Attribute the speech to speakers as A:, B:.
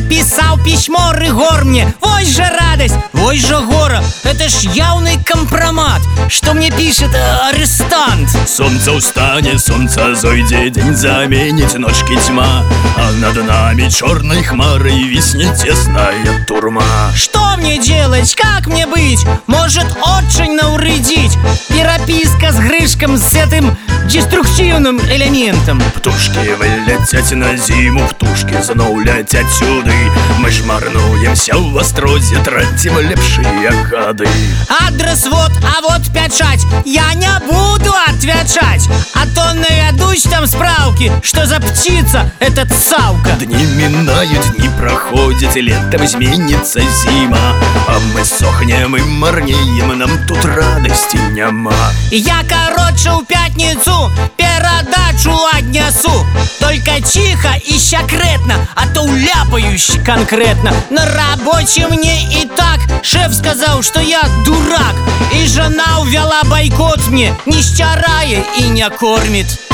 A: Писал письмо Рыгор мне. Вось же радость, вось же гора. Это ж явный компромат, что мне пишет арестант.
B: Солнце устанет, солнце зойдет, день заменит ночки тьма, а над нами черной хмарой виснет тесная турма.
A: Что мне делать, как мне быть? Может очень навредить переписка с Гришком, с этим деструктивным элементом.
B: Птушки вылетят на зиму, птушки знов летят сюда. Мы ж марнуемся в острозе, тратим лепшие годы.
A: Адрес вот, а вот печать. Я не буду отвечать, а то наведусь там справки, что за птица этот Савка.
B: Дни минают, дни проходят, летом изменится зима, а мы сохнем и марнеем, нам тут радости нема.
A: Я, короче, в пятницу передачу отнесу. Только тихо и секретно, а то уляпаюсь конкретно. На работе мне и так шеф сказал, что я дурак, и жена увела бойкот мне, не стирая и не кормит.